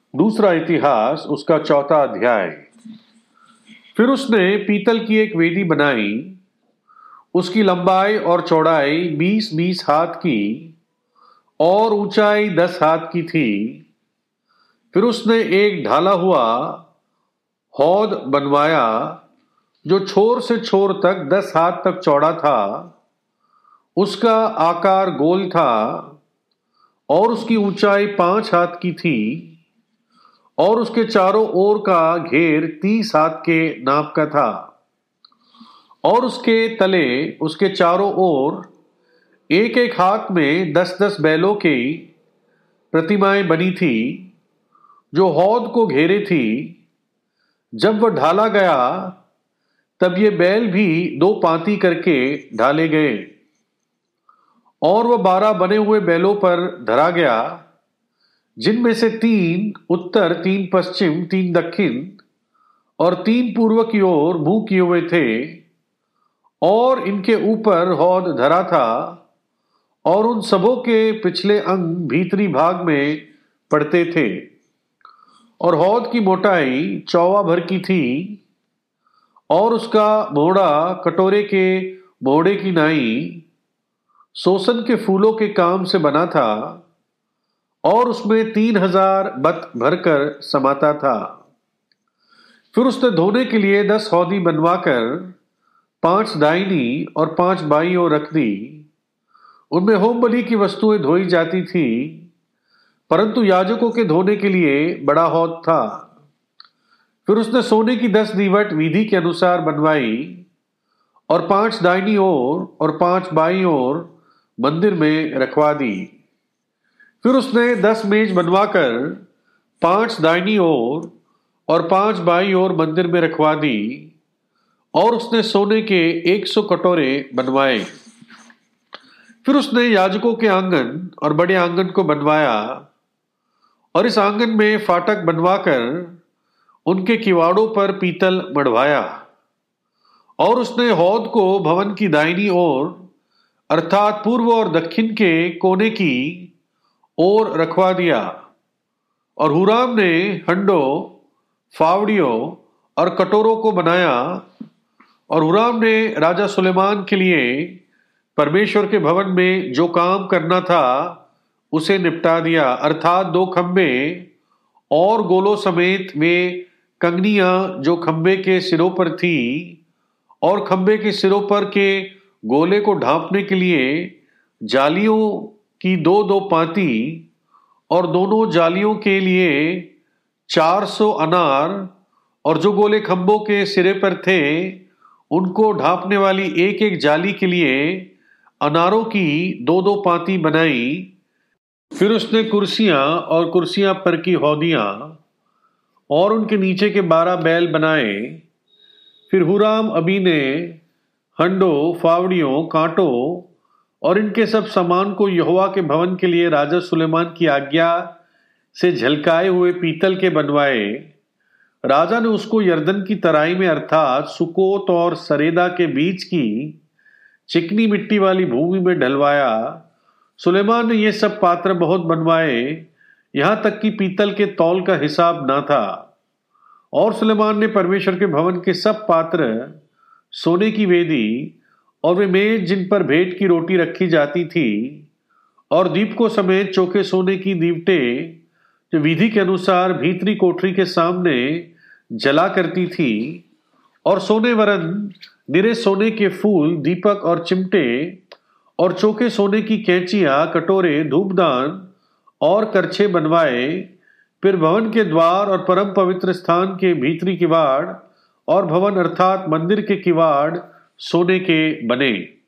दूसरा इतिहास उसका चौथा अध्याय। फिर उसने पीतल की एक वेदी बनाई। उसकी लंबाई और चौड़ाई 20-20 हाथ की और ऊंचाई 10 हाथ की थी। फिर उसने एक ढाला हुआ हौद बनवाया जो छोर से छोर तक 10 हाथ तक चौड़ा था। उसका आकार गोल था और उसकी ऊंचाई 5 हाथ की थी और उसके चारों ओर का घेर 30 हाथ के नाप का था। और उसके तले उसके चारों ओर एक एक हाथ में 10-10 बैलों की प्रतिमाएं बनी थी जो हौद को घेरे थी। जब वह ढाला गया तब ये बैल भी 2 पांति करके ढाले गए और वह 12 बने हुए बैलों पर धरा गया, जिनमें से 3 उत्तर, 3 पश्चिम, 3 दक्षिण और 3 पूर्व की ओर मुंह किए हुए थे। और इनके ऊपर हौद धरा था और उन सबों के पिछले अंग भीतरी भाग में पड़ते थे। और हौद की मोटाई चौवा भर की थी और उसका मोहड़ा कटोरे के मोहड़े की नाई सोसन के फूलों के काम से बना था और उसमें 3000 बत भरकर समाता था। फिर उसने धोने के लिए 10 हौदी बनवाकर 5 दाहिनी और 5 बाईं ओर रख दी। उनमें होम बलि की वस्तुएं धोई जाती थी, परंतु याजकों के धोने के लिए बड़ा हौद था। फिर उसने सोने की 10 दीवट विधि के अनुसार बनवाई और 5 दाहिनी ओर और 5 बाईं ओर मंदिर में रखवा दी। फिर उसने 10 मेज बनवाकर 5 दाहिनी ओर और 5 बाईं ओर मंदिर में रखवा दी। और उसने सोने के 100 कटोरे बनवाए। फिर उसने याजकों के आंगन और बड़े आंगन को बनवाया और इस आंगन में फाटक बनवाकर उनके किवाड़ों पर पीतल मढ़वाया। और उसने हौद को भवन की दाहिनी ओर अर्थात पूर्व और दक्षिण के कोने की ओर रखवा दिया। और हुराम ने हंडों, फावड़ियों और कटोरों को बनाया। और हुराम ने राजा सुलेमान के लिए परमेश्वर के भवन में जो काम करना था उसे निपटा दिया, अर्थात 2 खंबे और गोलों समेत वे कंगनियां जो खंबे के सिरों पर थी और खंबे के सिरों पर के गोले को ढांपने के लिए जालियों की 2-2 पाती और दोनों जालियों के लिए 400 अनार और जो गोले खंभों के सिरे पर थे उनको ढांपने वाली एक एक जाली के लिए अनारों की 2-2 पाती बनाई। फिर उसने कुर्सियां और कुर्सियां पर की हौदियां और उनके नीचे के 12 बैल बनाए। फिर हुराम अबी ने हंडों, फावड़ियों, कांटों और इनके सब सामान को यहोवा के भवन के लिए राजा सुलेमान की आज्ञा से झलकाए हुए पीतल के बनवाए। राजा ने उसको यरदन की तराई में अर्थात सुकोत और सरेदा के बीच की चिकनी मिट्टी वाली भूमि में ढलवाया। सुलेमान ने ये सब पात्र बहुत बनवाए, यहां तक कि पीतल के तौल का हिसाब न था। और सुलेमान ने परमेश्वर के भवन के सब पात्र, सोने की वेदी और वे मेज जिन पर भेंट की रोटी रखी जाती थी और दीपकों समेत चोखे सोने की दीवटें जो विधि के अनुसार भीतरी कोठरी के सामने जला करती थी और सोने वरन निरे सोने के फूल, दीपक और चिमटे और चोखे सोने की कैंचियां, कटोरे, धूपदान और करछे बनवाए। फिर भवन के द्वार और परम पवित्र स्थान के भीतरी किवाड़ और भवन अर्थात मंदिर के किवाड़ सोने के बने।